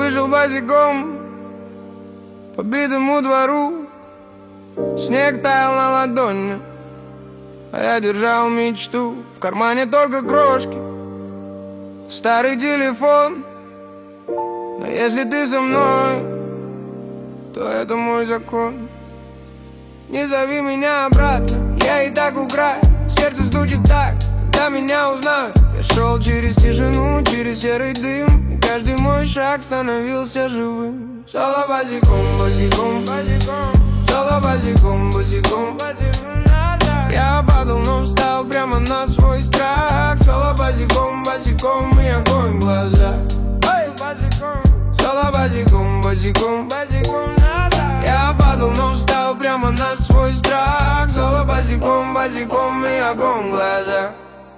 вышел босиком по битому двору. Снег таял на ладони, а я держал мечту. В кармане только крошки, старый телефон. Но если ты со мной, то это мой закон. Не зови меня обратно, я и так украю. Сердце стучит так, когда меня узнают. Я шел через тишину, через серый дым, и каждый мой шаг становился живым. Соло босиком, босиком, босиком, соло босиком, босиком, босиком назад. Я падал, но встал прямо на свой страх. Соло босиком, босиком, и огонь в глазах. Соло босиком, босиком, босиком назад. Я падал, но встал прямо на свой страх. Соло босиком, босиком, и огонь в глазах.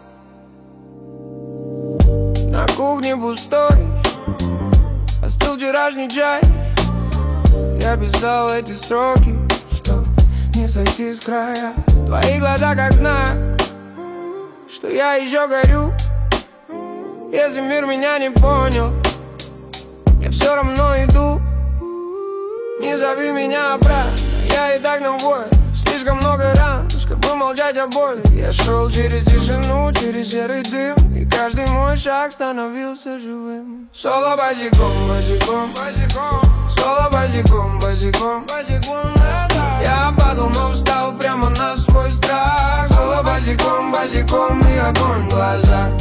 На кухне пустой, остыл вчерашний чай. Я писал эти строки, чтоб не сойти с края. Твои глаза как знак, что я еще горю. Если мир меня не понял, я все равно иду. Не зови меня обратно, я и так на воле. Слишком много ран, чтобы молчать о боли. Я шел через тишину, через серый дым, и каждый мой шаг становился живым. Соло босиком, босиком, босиком, соло босиком, босиком, босиком назад. Я падал, но встал прямо на свой страх. Соло босиком, босиком, и огонь в глазах.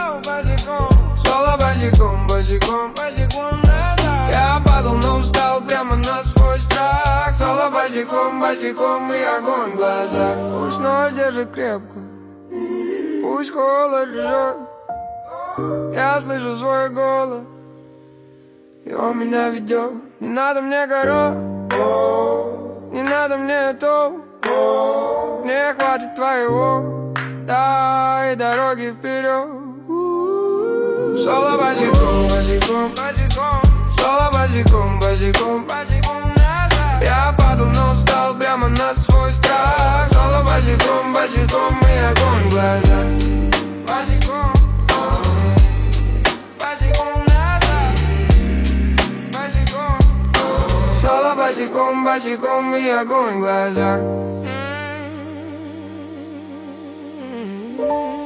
Соло босиком, босиком, босиком назад. Я падал, но встал прямо на свой страх. Соло босиком, босиком, и огонь в глазах. Пусть ночь держит крепко, пусть холод жжет. Я слышу свой голос, и он меня ведет. Не надо мне город, не надо мне то. Мне хватит твоего, дай дороги вперед. Соло босиком, босиком, босиком, соло босиком, босиком, босиком назад. Я падал, но встал прямо на свой страх. Соло босиком, босиком, и огонь в глазах. Босиком, босиком назад. Босиком, соло босиком, босиком, и огонь в глазах.